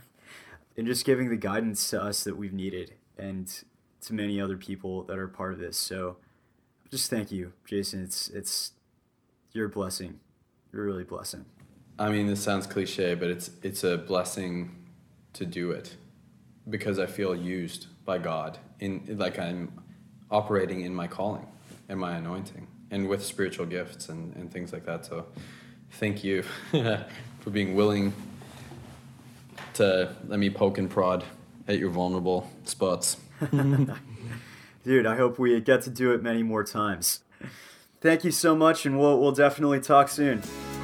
And just giving the guidance to us that we've needed and to many other people that are part of this. So just thank you, Jason. It's, it's, you're a blessing. You're really a blessing. I mean, this sounds cliche, but it's, it's a blessing to do it because I feel used by God in, like, I'm operating in my calling and my anointing and with spiritual gifts and, and things like that. So thank you for being willing to let me poke and prod at your vulnerable spots. Dude, I hope we get to do it many more times. Thank you so much, and we'll we'll definitely talk soon.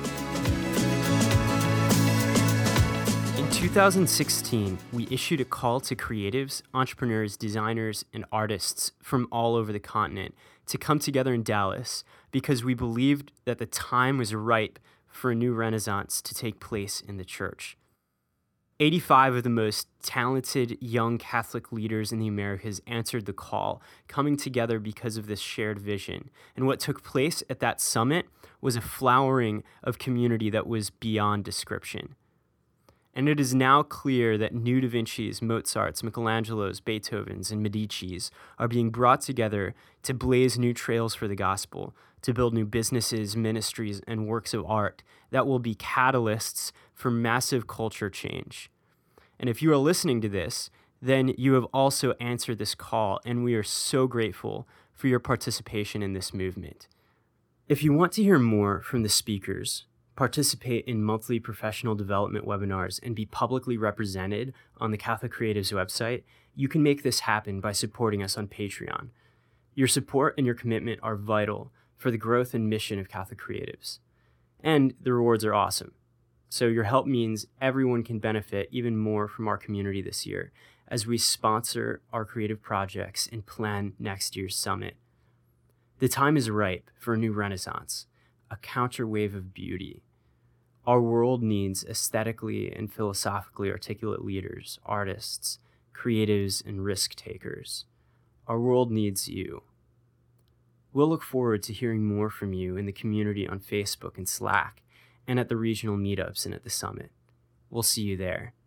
In two thousand sixteen, we issued a call to creatives, entrepreneurs, designers, and artists from all over the continent to come together in Dallas because we believed that the time was ripe for a new renaissance to take place in the church. eighty-five of the most talented young Catholic leaders in the Americas answered the call, coming together because of this shared vision. And what took place at that summit was a flowering of community that was beyond description. And it is now clear that new Da Vinci's, Mozart's, Michelangelo's, Beethoven's, and Medici's are being brought together to blaze new trails for the gospel, to build new businesses, ministries, and works of art that will be catalysts for massive culture change. And if you are listening to this, then you have also answered this call, and we are so grateful for your participation in this movement. If you want to hear more from the speakers, participate in monthly professional development webinars, and be publicly represented on the Catholic Creatives website, you can make this happen by supporting us on Patreon. Your support and your commitment are vital for the growth and mission of Catholic Creatives. And the rewards are awesome. So your help means everyone can benefit even more from our community this year as we sponsor our creative projects and plan next year's summit. The time is ripe for a new renaissance, a counter wave of beauty. Our world needs aesthetically and philosophically articulate leaders, artists, creatives, and risk takers. Our world needs you. We'll look forward to hearing more from you in the community on Facebook and Slack, and at the regional meetups and at the summit. We'll see you there.